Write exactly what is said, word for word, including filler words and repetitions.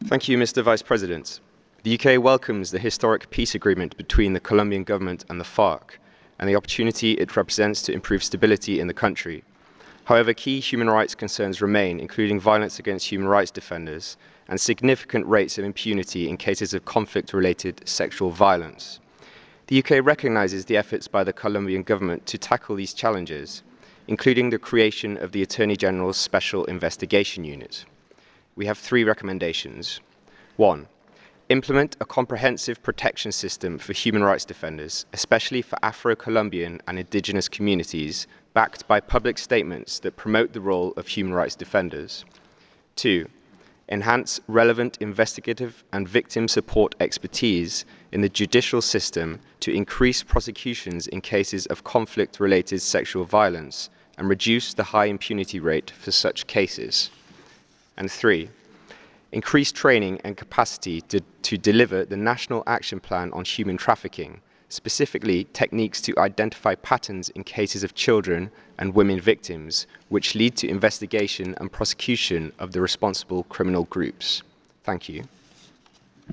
Thank you, Mister Vice President. The U K welcomes the historic peace agreement between the Colombian government and the FARC, and the opportunity it represents to improve stability in the country. However, key human rights concerns remain, including violence against human rights defenders and significant rates of impunity in cases of conflict-related sexual violence. The U K recognizes the efforts by the Colombian government to tackle these challenges, including the creation of the Attorney General's Special Investigation Unit. We have three recommendations. One, implement a comprehensive protection system for human rights defenders, especially for Afro-Colombian and indigenous communities, backed by public statements that promote the role of human rights defenders. Two, enhance relevant investigative and victim support expertise in the judicial system to increase prosecutions in cases of conflict-related sexual violence and reduce the high impunity rate for such cases. And three, increase training and capacity to, to deliver the National Action Plan on Human Trafficking, specifically techniques to identify patterns in cases of children and women victims, which lead to investigation and prosecution of the responsible criminal groups. Thank you.